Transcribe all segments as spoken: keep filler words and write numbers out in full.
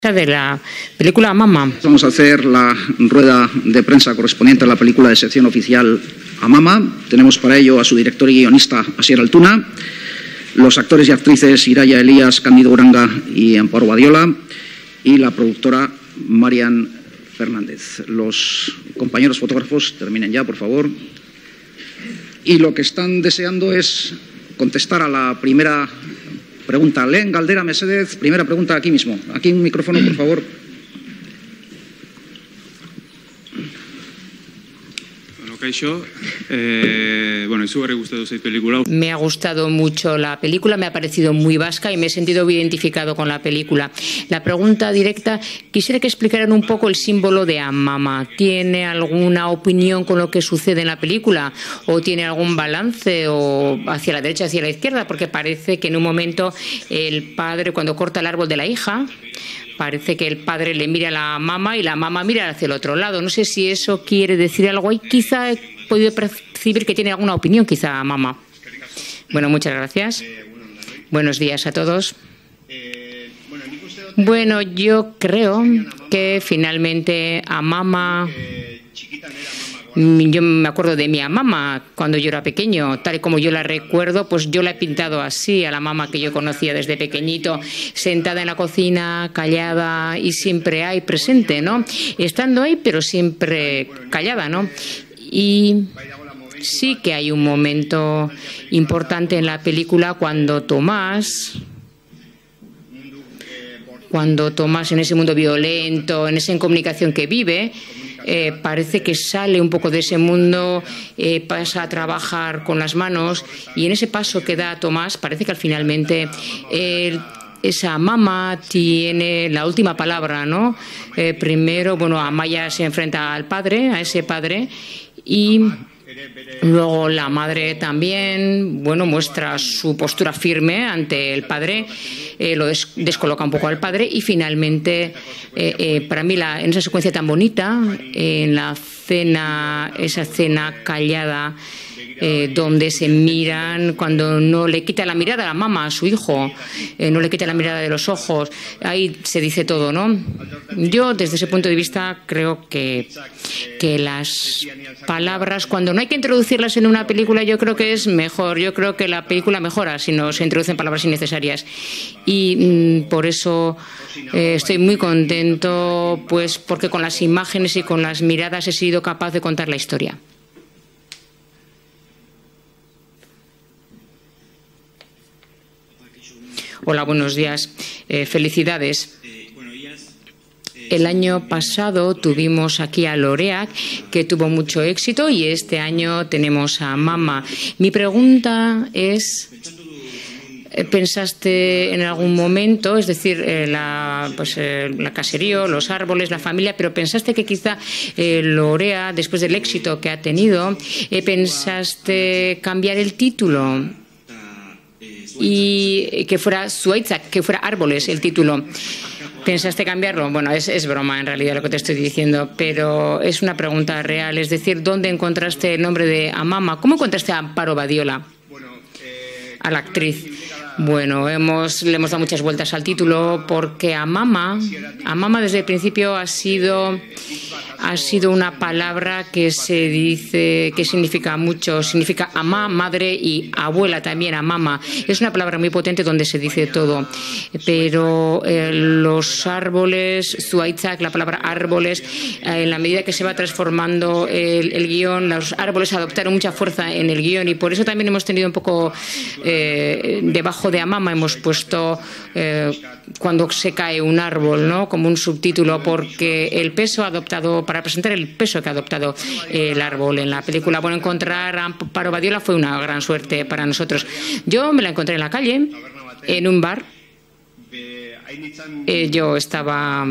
de la película Mama. Vamos a hacer la rueda de prensa correspondiente a la película de sección oficial A Mama. Tenemos para ello a su director y guionista Asier Altuna, los actores y actrices Iraya Elías, Cándido Uranga y Amparo Badiola, y la productora Marian Fernández. Los compañeros fotógrafos terminen ya, por favor. Y lo que están deseando es contestar a la primera pregunta. Lehen Galdera Mesedez, primera pregunta aquí mismo. Aquí un micrófono, por favor. Bueno, kaixo, eh, bueno, izugarri gustatu zait pelikula. Me ha gustado mucho la película, me ha parecido muy vasca y me he sentido muy identificado con la película. La pregunta directa, quisiera que explicaran un poco el símbolo de A Mama. ¿Tiene alguna opinión con lo que sucede en la película? ¿O tiene algún balance o hacia la derecha, hacia la izquierda? Porque parece que en un momento el padre, cuando corta el árbol de la hija, parece que el padre le mira a la mamá y la mamá mira hacia el otro lado. No sé si eso quiere decir algo. Y quizá he podido percibir que tiene alguna opinión, quizá mamá. Bueno, muchas gracias. Buenos días a todos. Bueno, yo creo que finalmente A Mama... Yo me acuerdo de mi mamá cuando yo era pequeño, tal y como yo la recuerdo, pues yo la he pintado así, a la mamá que yo conocía desde pequeñito, sentada en la cocina, callada y siempre ahí presente, ¿no? Estando ahí, pero siempre callada, ¿no? Y sí que hay un momento importante en la película cuando Tomás... Cuando Tomás, en ese mundo violento, en esa incomunicación que vive, eh, parece que sale un poco de ese mundo, eh, pasa a trabajar con las manos, y en ese paso que da Tomás parece que al finalmente eh, esa mamá tiene la última palabra, ¿no? Eh, primero, bueno, Amaya se enfrenta al padre, a ese padre, y luego la madre también, bueno, muestra su postura firme ante el padre, eh, lo des descoloca un poco al padre y finalmente, eh, eh, para mí, la, en esa secuencia tan bonita, eh, en la cena, esa cena callada, Eh, donde se miran, cuando no le quita la mirada a la mamá, a su hijo, eh, no le quita la mirada de los ojos, ahí se dice todo, ¿no? Yo, desde ese punto de vista, creo que, que las palabras, cuando no hay que introducirlas en una película, yo creo que es mejor, yo creo que la película mejora si no se introducen palabras innecesarias. Y mmm, por eso eh, estoy muy contento, pues porque con las imágenes y con las miradas he sido capaz de contar la historia. Hola, buenos días. Eh, felicidades. El año pasado tuvimos aquí a Loreac, que tuvo mucho éxito, y este año tenemos a Mama. Mi pregunta es, ¿pensaste en algún momento, es decir, eh, la, pues, eh, la caserío, los árboles, la familia, pero pensaste que quizá eh, Lorea, después del éxito que ha tenido, eh, pensaste cambiar el título? Y que fuera Zuaitzak, que fuera Árboles el título. ¿Pensaste cambiarlo? Bueno, es, es broma en realidad lo que te estoy diciendo, pero es una pregunta real. Es decir, ¿dónde encontraste el nombre de A Mama? ¿Cómo encontraste a Amparo Badiola, a la actriz? Bueno, hemos, le hemos dado muchas vueltas al título porque A Mama, A Mama desde el principio ha sido... ha sido una palabra que se dice que significa mucho, significa amá, madre, y abuela también, a mama. Es una palabra muy potente donde se dice todo. Pero eh, los árboles, Zuaitzak, la palabra árboles, eh, en la medida que se va transformando el, el guión, los árboles adoptaron mucha fuerza en el guión, y por eso también hemos tenido un poco eh, debajo de a mama hemos puesto eh, cuando se cae un árbol, ¿no? Como un subtítulo, porque el peso adoptado, para presentar el peso que ha adoptado el árbol en la película. Bueno, encontrar a Amparo Badiola fue una gran suerte para nosotros. Yo me la encontré en la calle, en un bar. Eh, yo estaba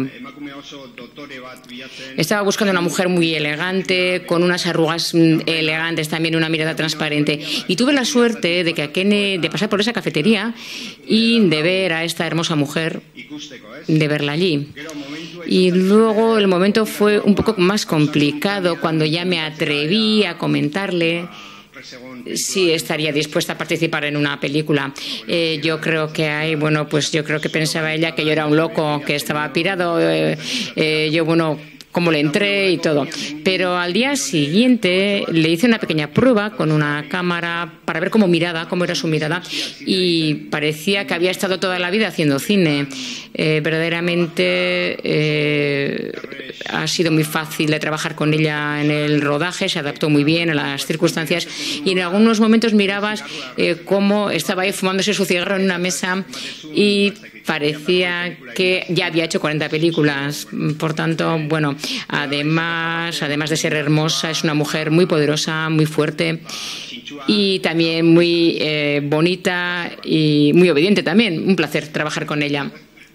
estaba buscando una mujer muy elegante, con unas arrugas elegantes, también una mirada transparente, y tuve la suerte de que aquene, de pasar por esa cafetería y de ver a esta hermosa mujer, de verla allí. Y luego el momento fue un poco más complicado cuando ya me atreví a comentarle sí estaría dispuesta a participar en una película. Eh, yo creo que hay, bueno, pues yo creo que pensaba ella que yo era un loco, que estaba pirado. Eh, eh, yo, bueno, cómo le entré y todo. Pero al día siguiente le hice una pequeña prueba con una cámara para ver cómo miraba, cómo era su mirada, y parecía que había estado toda la vida haciendo cine. Eh, verdaderamente eh, ha sido muy fácil de trabajar con ella en el rodaje, se adaptó muy bien a las circunstancias y en algunos momentos mirabas eh, cómo estaba ahí fumándose su cigarro en una mesa y parecía que ya había hecho cuarenta películas. Por tanto, bueno, además, además de ser hermosa, es una mujer muy poderosa, muy fuerte y también muy eh, bonita y muy obediente también. Un placer trabajar con ella.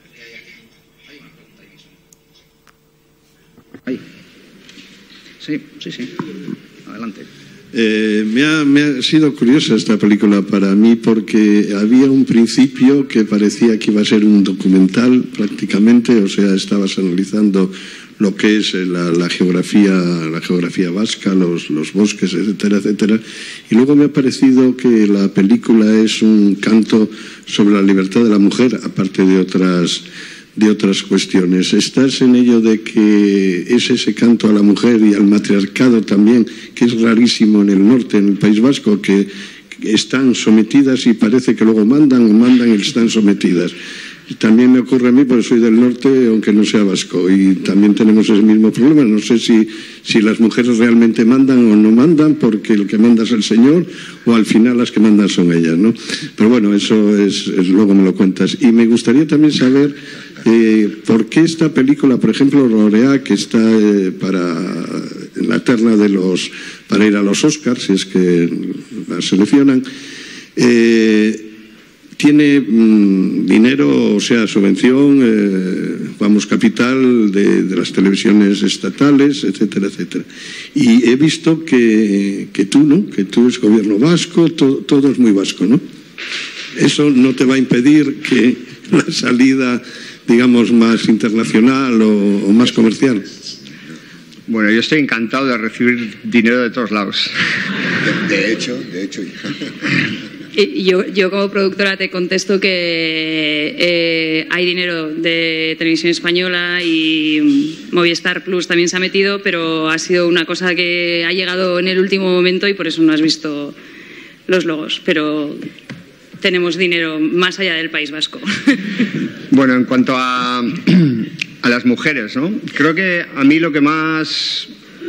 Ahí. Sí, sí, sí. Adelante. Eh, me, ha, me ha sido curiosa esta película para mí porque había un principio que parecía que iba a ser un documental prácticamente, o sea, estabas analizando lo que es la, la geografía, la geografía vasca, los, los bosques, etcétera, etcétera, y luego me ha parecido que la película es un canto sobre la libertad de la mujer, aparte de otras de otras cuestiones. ¿Estás en ello de que es ese canto a la mujer y al matriarcado también, que es rarísimo en el norte, en el País Vasco, que están sometidas y parece que luego mandan o mandan y están sometidas? También me ocurre a mí, porque soy del norte, aunque no sea vasco, y también tenemos ese mismo problema. No sé si, si las mujeres realmente mandan o no mandan, porque el que manda es el Señor, o al final las que mandan son ellas, ¿no? Pero bueno, eso es, es luego me lo cuentas. Y me gustaría también saber eh, por qué esta película, por ejemplo, Rorea, que está eh, para en la terna de los para ir a los Oscars, si es que la seleccionan, eh, tiene mmm, dinero, o sea, subvención, eh, vamos, capital de, de las televisiones estatales, etcétera, etcétera. Y he visto que, que tú, ¿no? Que tú es gobierno vasco, to, todo es muy vasco, ¿no? Eso no te va a impedir que la salida, digamos, más internacional o, o más comercial. Bueno, yo estoy encantado de recibir dinero de todos lados. De, de hecho, de hecho. Yo, yo como productora te contesto que eh, hay dinero de Televisión Española y Movistar Plus también se ha metido, pero ha sido una cosa que ha llegado en el último momento y por eso no has visto los logos. Pero tenemos dinero más allá del País Vasco. Bueno, en cuanto a, a las mujeres, ¿no? Creo que a mí lo que más...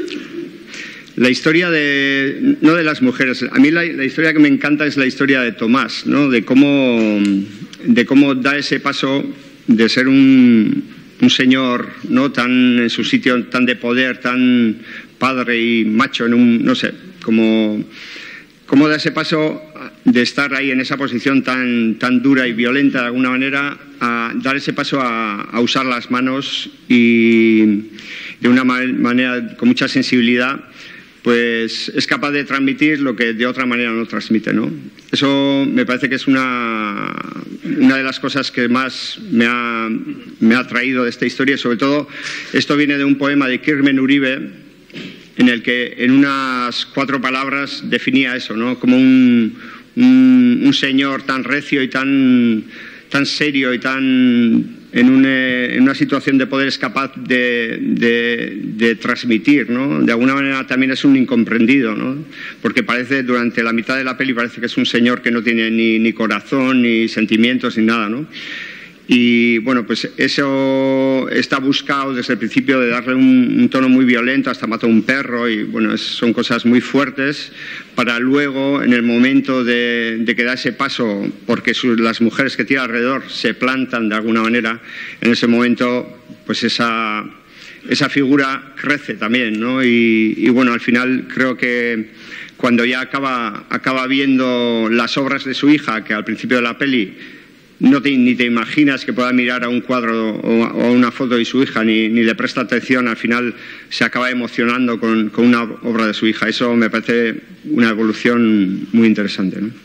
La historia de, no de las mujeres, a mí la, la historia que me encanta es la historia de Tomás, ¿no? De cómo, de cómo da ese paso de ser un, un señor, ¿no? Tan en su sitio, tan de poder, tan padre y macho, en un, no sé, como, cómo da ese paso de estar ahí en esa posición tan, tan dura y violenta de alguna manera, a dar ese paso a, a usar las manos y de una manera con mucha sensibilidad, pues es capaz de transmitir lo que de otra manera no transmite, ¿no? Eso me parece que es una, una de las cosas que más me ha, me ha atraído de esta historia. Sobre todo, esto viene de un poema de Kirmen Uribe, en el que en unas cuatro palabras definía eso, ¿no? Como un, un, un señor tan recio y tan, tan serio y tan... En una, en una situación de poder es capaz de, de, de transmitir, ¿no? De alguna manera también es un incomprendido, ¿no? Porque parece, durante la mitad de la peli parece que es un señor que no tiene ni, ni corazón, ni sentimientos, ni nada, ¿no? Y bueno, pues eso está buscado desde el principio, de darle un, un tono muy violento, hasta mató a un perro, y bueno, es, son cosas muy fuertes, para luego, en el momento de, de que da ese paso, porque sus, las mujeres que tiene alrededor se plantan de alguna manera, en ese momento, pues esa, esa figura crece también, ¿no? Y, y bueno, al final creo que cuando ya acaba, acaba viendo las obras de su hija, que al principio de la peli no te, ni te imaginas que pueda mirar a un cuadro o a una foto de su hija, ni, ni le presta atención, al final se acaba emocionando con, con una obra de su hija. Eso me parece una evolución muy interesante, ¿no?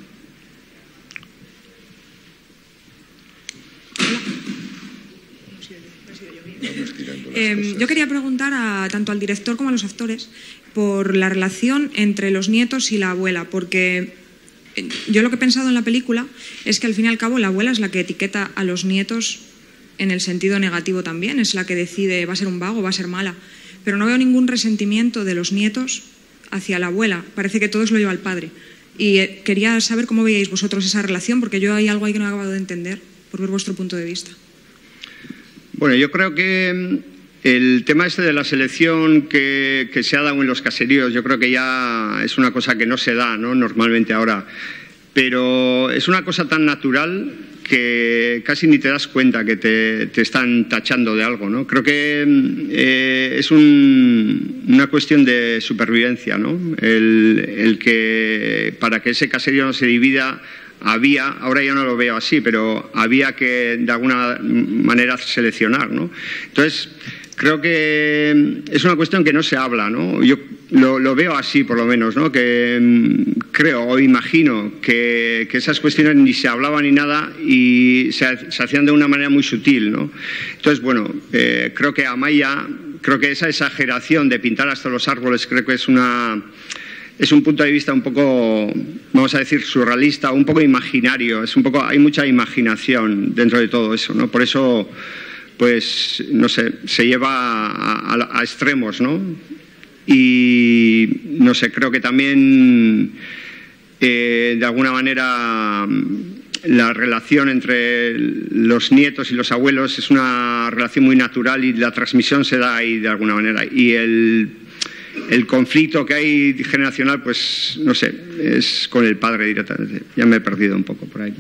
Eh, yo quería preguntar a, tanto al director como a los actores por la relación entre los nietos y la abuela, porque yo lo que he pensado en la película es que al fin y al cabo la abuela es la que etiqueta a los nietos en el sentido negativo también, es la que decide va a ser un vago, va a ser mala, pero no veo ningún resentimiento de los nietos hacia la abuela, parece que todo se lo lleva al padre. Y eh, quería saber cómo veíais vosotros esa relación, porque yo hay algo ahí que no he acabado de entender, por ver vuestro punto de vista. Bueno, yo creo que el tema este de la selección que, que se ha dado en los caseríos, yo creo que ya es una cosa que no se da, ¿no?, normalmente ahora, pero es una cosa tan natural que casi ni te das cuenta que te, te están tachando de algo, ¿no? Creo que eh, es un, una cuestión de supervivencia, ¿no? El, el que para que ese caserío no se divida había, ahora ya no lo veo así, pero había que de alguna manera seleccionar, ¿no? Entonces, creo que es una cuestión que no se habla, ¿no? Yo lo, lo veo así, por lo menos, ¿no? Que creo o imagino que, que esas cuestiones ni se hablaban ni nada y se, se hacían de una manera muy sutil, ¿no? Entonces, bueno, eh, creo que Amaya, creo que esa exageración de pintar hasta los árboles, creo que es una... es un punto de vista un poco, vamos a decir, surrealista, un poco imaginario, es un poco, hay mucha imaginación dentro de todo eso, ¿no? Por eso, pues, no sé, se lleva a, a, a extremos, ¿no? Y, no sé, creo que también, eh, de alguna manera, la relación entre los nietos y los abuelos es una relación muy natural y la transmisión se da ahí de alguna manera. Y el... el conflicto que hay generacional, pues, no sé, es con el padre directamente. Ya me he perdido un poco por ahí.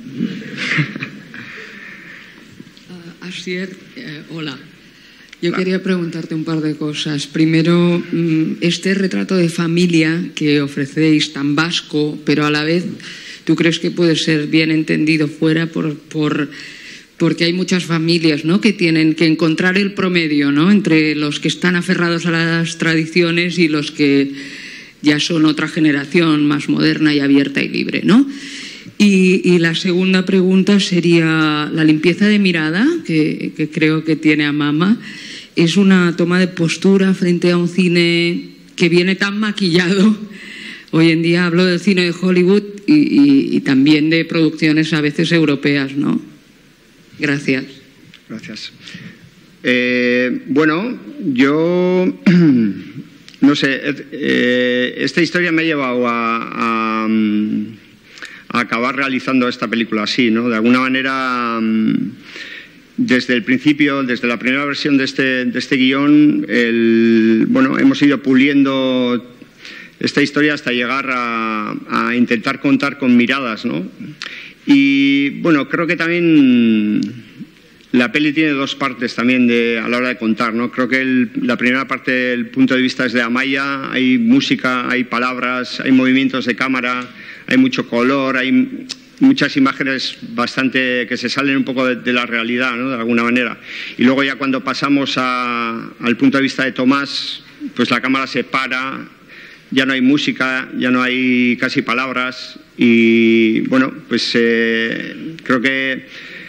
Uh, Asier, eh, hola. Yo claro. quería preguntarte un par de cosas. Primero, este retrato de familia que ofrecéis tan vasco, pero a la vez, ¿tú crees que puede ser bien entendido fuera por... por porque hay muchas familias, ¿no?, que tienen que encontrar el promedio, ¿no?, entre los que están aferrados a las tradiciones y los que ya son otra generación más moderna y abierta y libre, ¿no? Y, y la segunda pregunta sería la limpieza de mirada, que, que creo que tiene Amama. Es una toma de postura frente a un cine que viene tan maquillado. Hoy en día hablo del cine de Hollywood y, y, y también de producciones a veces europeas, ¿no? Gracias. Gracias. Eh, bueno, yo no sé, eh, esta historia me ha llevado a, a, a acabar realizando esta película así, ¿no? De alguna manera, desde el principio, desde la primera versión de este, de este guión, el, bueno, hemos ido puliendo esta historia hasta llegar a, a intentar contar con miradas, ¿no? Y bueno, creo que también la peli tiene dos partes también de, a la hora de contar, ¿no? Creo que el, la primera parte, el punto de vista es de Amaya, hay música, hay palabras, hay movimientos de cámara, hay mucho color, hay muchas imágenes bastante que se salen un poco de, de la realidad, ¿no?, de alguna manera. Y luego ya cuando pasamos a, al punto de vista de Tomás, pues la cámara se para, ya no hay música, ya no hay casi palabras y bueno, pues eh, creo que,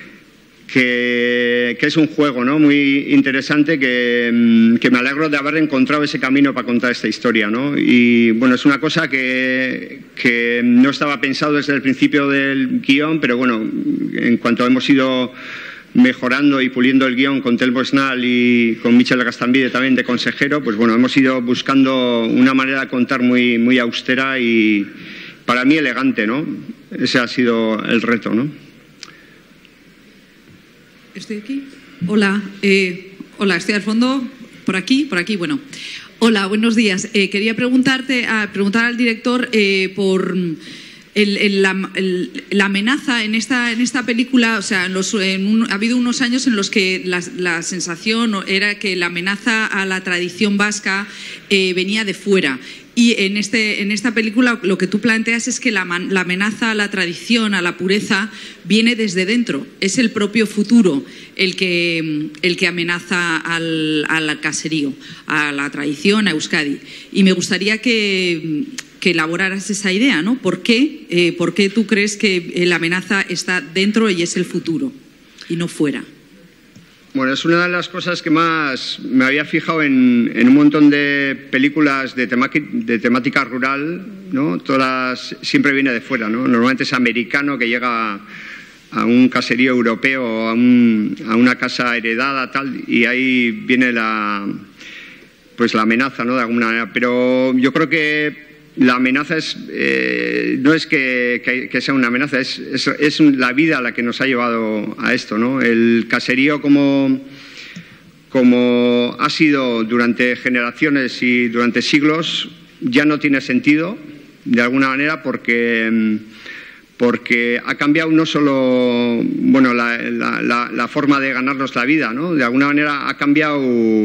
que, que es un juego, ¿no?, muy interesante que, que me alegro de haber encontrado ese camino para contar esta historia, ¿no? Y bueno, es una cosa que, que no estaba pensado desde el principio del guión, pero bueno, en cuanto hemos ido mejorando y puliendo el guión con Telmo Snal y con Michel Gastambide también de consejero, pues bueno, hemos ido buscando una manera de contar muy, muy austera y para mí elegante, ¿no? Ese ha sido el reto, ¿no? ¿Estoy aquí? Hola, eh, hola, estoy al fondo, por aquí, por aquí, bueno. Hola, buenos días. Eh, quería preguntarte, a, preguntar al director eh, por... El, el, la, el, la amenaza en esta, en esta película, o sea, en los, en un, ha habido unos años en los que la, la sensación era que la amenaza a la tradición vasca eh, venía de fuera. Y en, este, en esta película lo que tú planteas es que la, la amenaza a la tradición, a la pureza, viene desde dentro. Es el propio futuro el que, el que amenaza al, al caserío, a la tradición, a Euskadi. Y me gustaría que... que elaboraras esa idea, ¿no? ¿Por qué? Eh, ¿Por qué tú crees que la amenaza está dentro y es el futuro y no fuera? Bueno, es una de las cosas que más me había fijado en, en un montón de películas de, de temática rural, ¿no? Todas siempre viene de fuera, ¿no? Normalmente es americano que llega a un caserío europeo, a, un, a una casa heredada, tal, y ahí viene la, pues la amenaza, ¿no? De alguna manera. Pero yo creo que la amenaza es, eh, no es que, que, que sea una amenaza, es, es, es la vida la que nos ha llevado a esto, ¿no? El caserío como, como ha sido durante generaciones y durante siglos ya no tiene sentido, de alguna manera, porque, porque ha cambiado no solo bueno, la, la, la, la forma de ganarnos la vida, ¿no? De alguna manera ha cambiado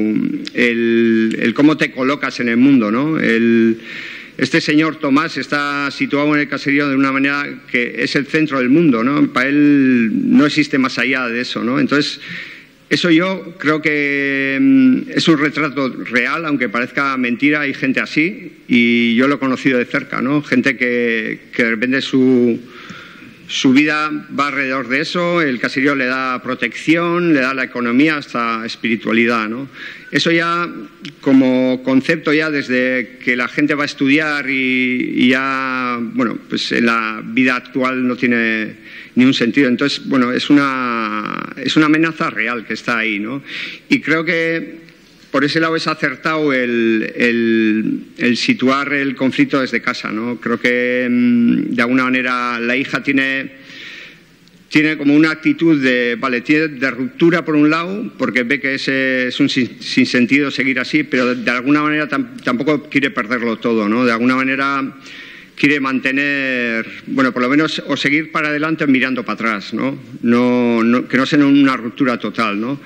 el, el cómo te colocas en el mundo, ¿no? El, Este señor Tomás está situado en el caserío de una manera que es el centro del mundo, ¿no? Para él no existe más allá de eso, ¿no? Entonces, eso yo creo que es un retrato real, aunque parezca mentira, hay gente así, y yo lo he conocido de cerca, ¿no? Gente que, que de repente su, su vida va alrededor de eso, el caserío le da protección, le da la economía, hasta espiritualidad, ¿no? Eso ya, como concepto, ya desde que la gente va a estudiar y, y ya, bueno, pues en la vida actual no tiene ni un sentido. Entonces, bueno, es una, es una amenaza real que está ahí, ¿no? Y creo que por ese lado es acertado el, el, el situar el conflicto desde casa, ¿no? Creo que, de alguna manera, la hija tiene... tiene como una actitud de, vale, tiene de ruptura por un lado, porque ve que ese es un sin, sinsentido seguir así, pero de, de alguna manera tam, tampoco quiere perderlo todo, ¿no? De alguna manera quiere mantener, bueno, por lo menos, o seguir para adelante mirando para atrás, ¿no? No, no, que no sea una ruptura total, ¿no?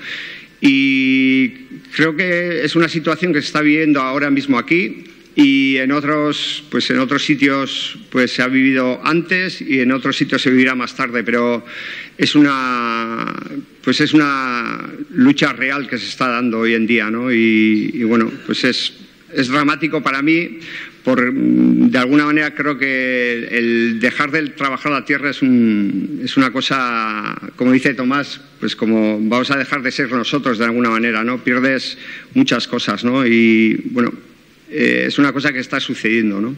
Y creo que es una situación que se está viviendo ahora mismo aquí, y en otros, pues en otros sitios pues se ha vivido antes y en otros sitios se vivirá más tarde, pero es una pues es una lucha real que se está dando hoy en día, ¿no? Y, y bueno, pues es, es dramático para mí, por, de alguna manera creo que el dejar de trabajar la tierra es, un, es una cosa, como dice Tomás, pues como vamos a dejar de ser nosotros de alguna manera, ¿no? Pierdes muchas cosas, ¿no? Y bueno, Eh, es una cosa que está sucediendo, ¿no?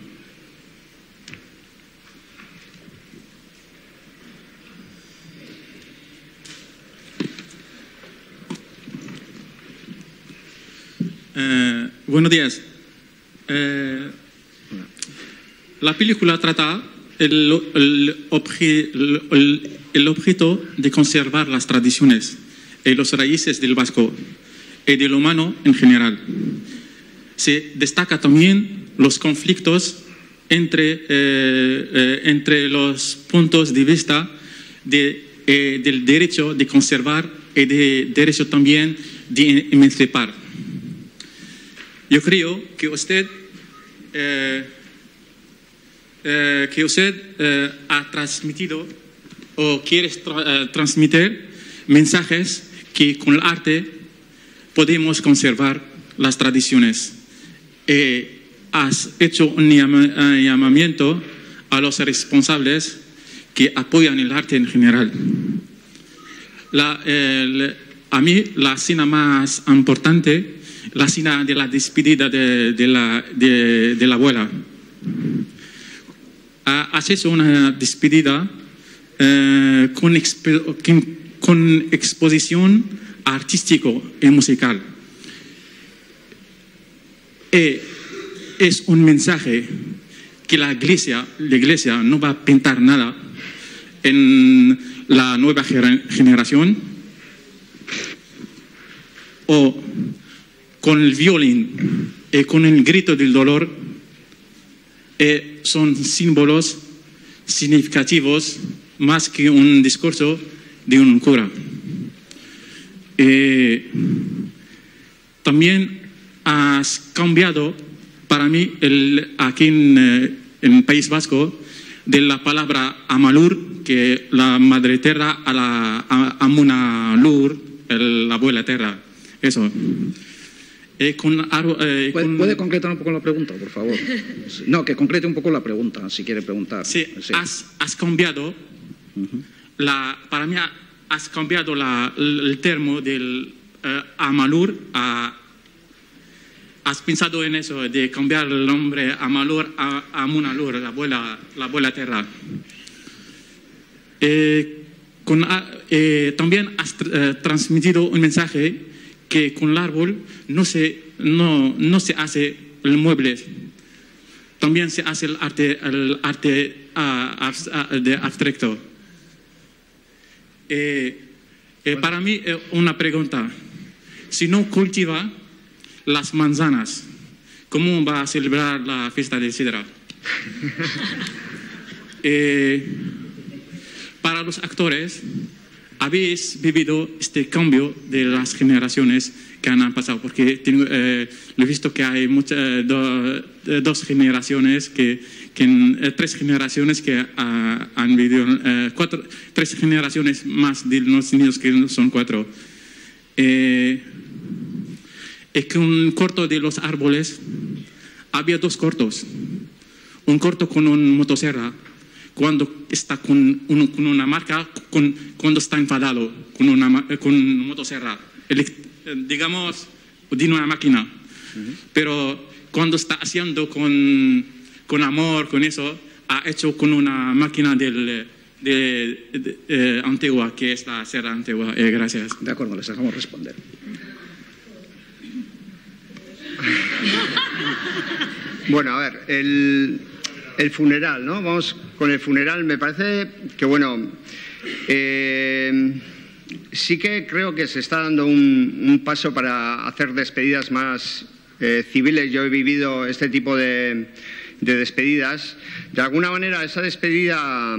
Eh, buenos días. Eh, la película trata el, el, obje, el, el objeto de conservar las tradiciones y los raíces del vasco y del humano en general. Se destaca también los conflictos entre, eh, eh, entre los puntos de vista de, eh, del derecho de conservar y del derecho también de emancipar. Yo creo que usted, eh, eh, que usted eh, ha transmitido o quiere tra eh, transmitir mensajes que con el arte podemos conservar las tradiciones. Eh, has hecho un llamamiento a los responsables que apoyan el arte en general. La, el, a mí la escena más importante, la escena de la despedida de, de, la, de, de la abuela. Has hecho una despedida eh, con, expo, con exposición artístico y musical. Eh, es un mensaje que la iglesia, la iglesia no va a pintar nada en la nueva generación, o con el violín y con el grito del dolor, eh, son símbolos significativos más que un discurso de un cura. Eh, también has cambiado para mí el, aquí en, eh, en el País Vasco de la palabra amalur, que la madre tierra, a la a, amunalur, el, la abuela tierra. Eso. Eh, con, eh, ¿Puede, con... ¿Puede concretar un poco la pregunta, por favor? No, que concrete un poco la pregunta, si quiere preguntar. Sí, sí. Has, has cambiado. Uh-huh. la, para mí has cambiado la, el termo del uh, Amalur a... ¿Has pensado en eso, de cambiar el nombre Amalur a Amunalur, la abuela, la abuela tierra? Eh, con, eh, también has eh, transmitido un mensaje que con el árbol no se, no, no se hace el mueble, también se hace el arte, el arte uh, de abstracto. Eh, eh, para mí, eh, una pregunta. Si no cultiva las manzanas, ¿cómo va a celebrar la fiesta de Sidra? eh, para los actores, habéis vivido este cambio de las generaciones que han pasado, porque tengo, eh, he visto que hay mucha, eh, do, eh, dos generaciones, que, que eh, tres generaciones que uh, han vivido, eh, cuatro, tres generaciones más de los niños que son cuatro. Eh, Es que un corto de los árboles, había dos cortos. Un corto con una motosierra, cuando está con, un, con una marca, con, cuando está enfadado, con una, con una motosierra, digamos, de una máquina. Uh-huh. Pero cuando está haciendo con, con amor, con eso, ha hecho con una máquina del, de, de, de, eh, antigua, que es la sierra antigua. Eh, gracias. De acuerdo, les dejamos responder. Bueno, a ver, el, el funeral, ¿no? Vamos con el funeral. Me parece que, bueno, eh, sí que creo que se está dando un, un paso para hacer despedidas más eh, civiles. Yo he vivido este tipo de, de despedidas. De alguna manera, esa despedida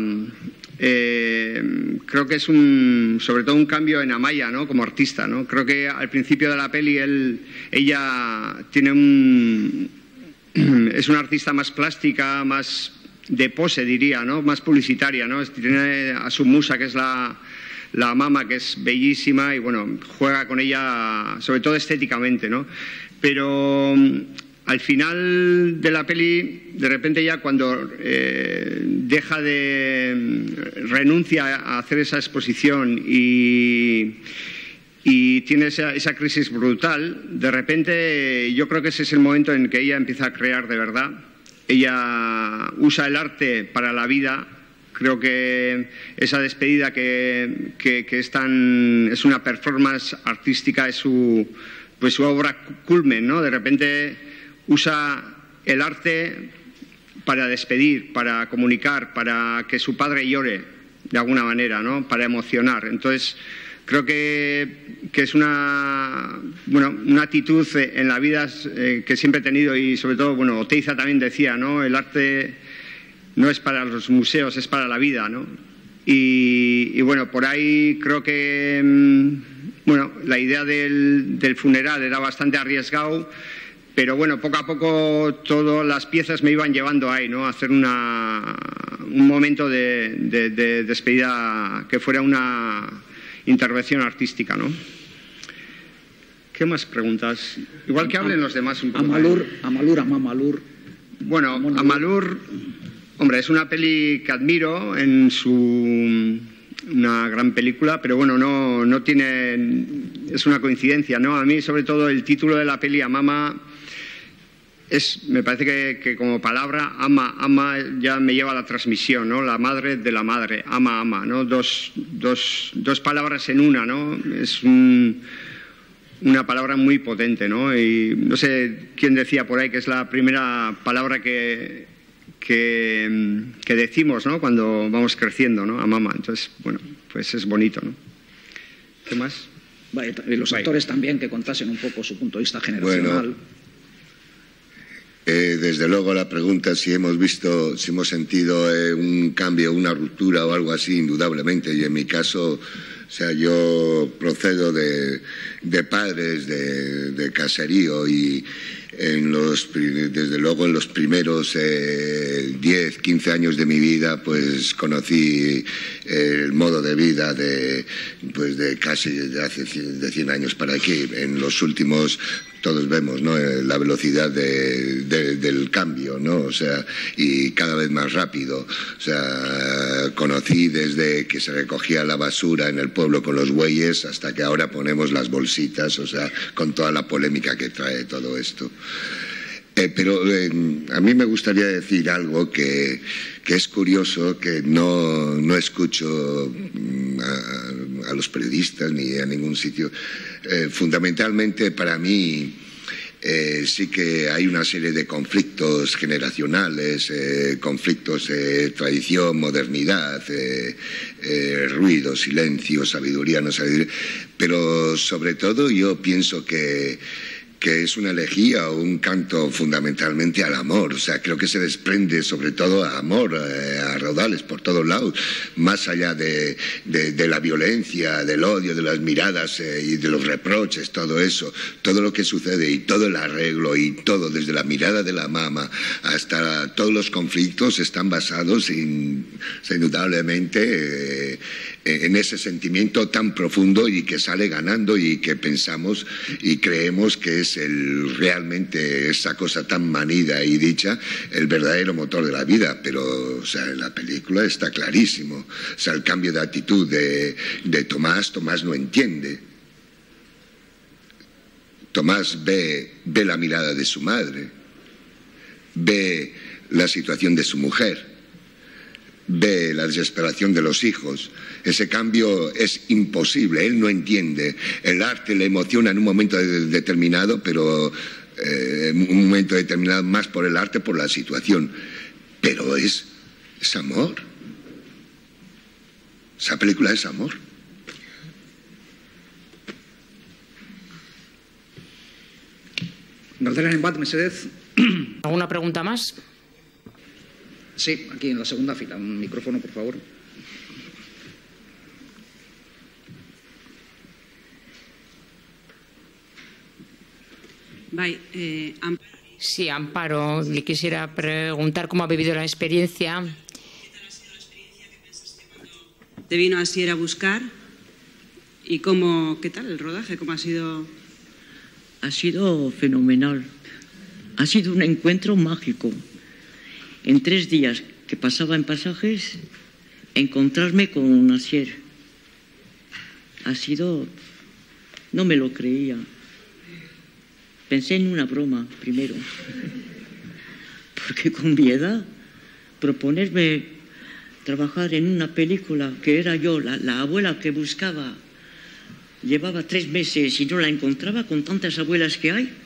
eh, creo que es un, sobre todo un cambio en Amaya, ¿no? Como artista, ¿no? Creo que al principio de la peli él, ella tiene un, es una artista más plástica, más de pose, diría, ¿no? Más publicitaria, ¿no? Tiene a su musa, que es la, la Mama, que es bellísima y, bueno, juega con ella, sobre todo estéticamente, ¿no? Pero al final de la peli, de repente ya cuando eh, deja de... renuncia a hacer esa exposición y, y tiene esa, esa crisis brutal, de repente yo creo que ese es el momento en que ella empieza a crear de verdad. Ella usa el arte para la vida. Creo que esa despedida que, que, que es, tan, es una performance artística, es su, pues su obra culmen, ¿no? De repente usa el arte para despedir, para comunicar, para que su padre llore de alguna manera, ¿no? Para emocionar. Entonces, creo que, que es una, bueno, una actitud en la vida eh, que siempre he tenido y, sobre todo, bueno, Oteiza también decía, ¿no? El arte no es para los museos, es para la vida, ¿no? Y, y bueno, por ahí creo que, bueno, la idea del, del funeral era bastante arriesgado. Pero bueno, poco a poco todas las piezas me iban llevando ahí, ¿no? A hacer una, un momento de, de, de despedida que fuera una intervención artística, ¿no? ¿Qué más preguntas? Igual que hablen los demás un poco. Amalur, Amalur, Amamalur. Bueno, Amalur, hombre, es una peli que admiro en su... una gran película, pero bueno, no, no tiene... es una coincidencia, ¿no? A mí, sobre todo, el título de la peli, Amama, es, me parece que, que como palabra, ama, ama ya me lleva a la transmisión, ¿no? La madre de la madre, ama, ama, ¿no? Dos, dos, dos palabras en una, ¿no? Es un, una palabra muy potente, ¿no? Y no sé quién decía por ahí que es la primera palabra que, que, que decimos, ¿no? Cuando vamos creciendo, ¿no? A mamá. Entonces, bueno, pues es bonito, ¿no? ¿Qué más? Vale, y los actores también que contasen un poco su punto de vista generacional. Bueno. Eh, desde luego la pregunta si hemos visto, si hemos sentido eh, un cambio, una ruptura o algo así, indudablemente. Y en mi caso, o sea, yo procedo de, de padres de, de caserío y en los, desde luego en los primeros eh, diez, quince años de mi vida, pues conocí eh, el modo de vida de, pues de casi de hace de cien años para aquí. En los últimos todos vemos, ¿no? La velocidad de, de, del cambio, ¿no? O sea, y cada vez más rápido. O sea, conocí desde que se recogía la basura en el pueblo con los bueyes hasta que ahora ponemos las bolsitas, o sea, con toda la polémica que trae todo esto. Eh, pero eh, a mí me gustaría decir algo que, que es curioso, que no, no escucho a, a los periodistas ni a ningún sitio. Eh, fundamentalmente para mí eh, sí que hay una serie de conflictos generacionales, eh, conflictos de eh, tradición, modernidad, eh, eh, ruido, silencio, sabiduría, no sabiduría. Pero sobre todo yo pienso que que es una elegía o un canto fundamentalmente al amor. O sea, creo que se desprende sobre todo a amor, eh, a raudales por todos lados, más allá de, de, de la violencia, del odio, de las miradas eh, y de los reproches, todo eso, todo lo que sucede y todo el arreglo y todo, desde la mirada de la mama hasta todos los conflictos, están basados in, indudablemente eh, en ese sentimiento tan profundo y que sale ganando y que pensamos y creemos que es el, realmente esa cosa tan manida y dicha el verdadero motor de la vida. Pero o sea, en la película está clarísimo, o sea, el cambio de actitud de, de Tomás. Tomás no entiende. Tomás ve, ve la mirada de su madre, ve la situación de su mujer, ve la desesperación de los hijos. Ese cambio es imposible, él no entiende. El arte le emociona en un momento de, determinado, pero eh, en un momento determinado más por el arte, por la situación. Pero es, es amor. Esa película es amor. Galdera en Bat, Mesedez. ¿Alguna pregunta más? Sí, aquí en la segunda fila. Un micrófono, por favor. Vai, eh, Amparo. Sí, Amparo, le quisiera preguntar cómo ha vivido la experiencia. ¿Te vino así a buscar? ¿Y cómo, qué tal el rodaje? ¿Cómo ha sido? Ha sido fenomenal. Ha sido un encuentro mágico. En tres días que pasaba en Pasajes, encontrarme con Asier. Ha sido... No me lo creía. Pensé en una broma primero. Porque con mi edad, proponerme trabajar en una película que era yo, la, la abuela que buscaba, llevaba tres meses y no la encontraba con tantas abuelas que hay.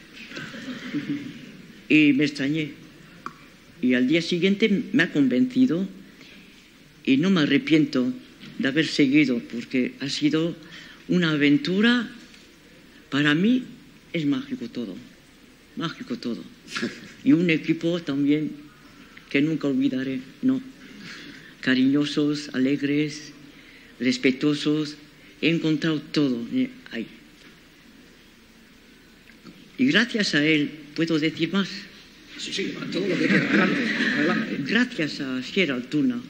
Y me extrañé. Y al día siguiente me ha convencido y no me arrepiento de haber seguido, porque ha sido una aventura. Para mí es mágico todo, mágico todo. Y un equipo también que nunca olvidaré, no. Cariñosos, alegres, respetuosos. He encontrado todo ahí. Y gracias a él puedo decir más. Sí, sí, todo lo que quiera. Adelante, adelante. Gracias a Asier Altuna.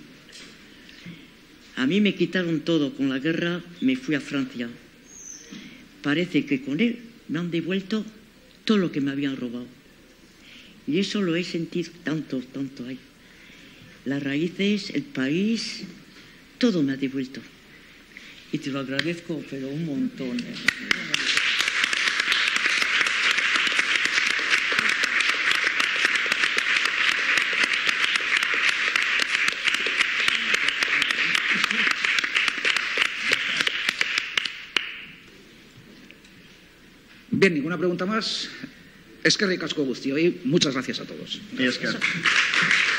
A mí me quitaron todo. Con la guerra me fui a Francia. Parece que con él me han devuelto todo lo que me habían robado. Y eso lo he sentido tanto, tanto ahí. Las raíces, el país, todo me ha devuelto. Y te lo agradezco, pero un montón. Bien, ninguna pregunta más. Eskerrik asko guztioi. Muchas gracias a todos. Eskerrik.